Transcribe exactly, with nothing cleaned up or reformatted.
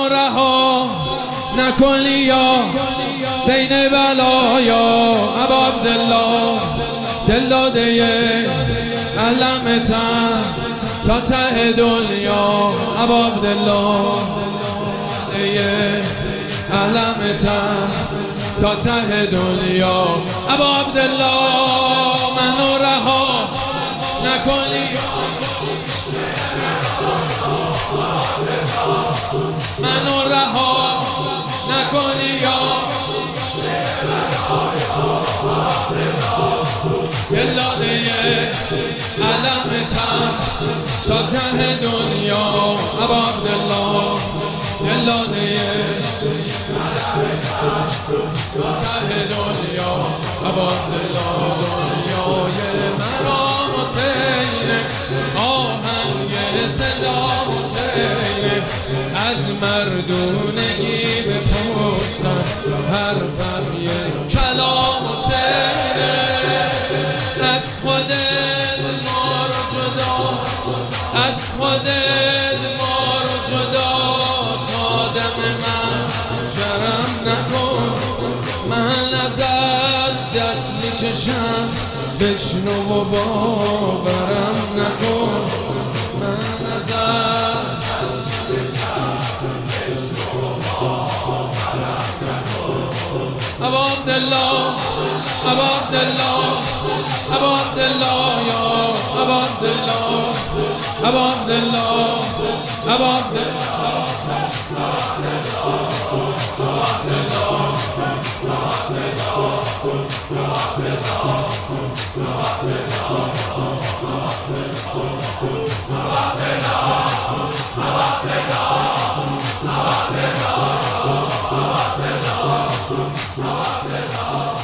منو رها نکنی یا بین بلایا ابا عبدالله، دل داده علمتن تا ته دنیا ابا عبدالله، علمتن تا ته دنیا ابا عبدالله. منو رها نکنی منو رها نکنی یا دل داده علمتن تا ته دنیا ابا عبدالله، دل داده تا ته دنیا ابا عبدالله. دنیای مرا حسین، آهنگ صدا حسین، از مردونگی بپرسن حرفم یک کلام حسین، از خودت ما رو جدا، از خودت ما رو جدا، تا دم من شرم نکن، من ازت دست میکشم بشنو و باورم نکن، من ازت دست میکشم بشنو و باورم نکن. ابا عبدالله، ابا عبدالله، ابا عبدالله یا ابا عبدالله، ابا عبدالله، ابا عبدالله، ابا عبدالله.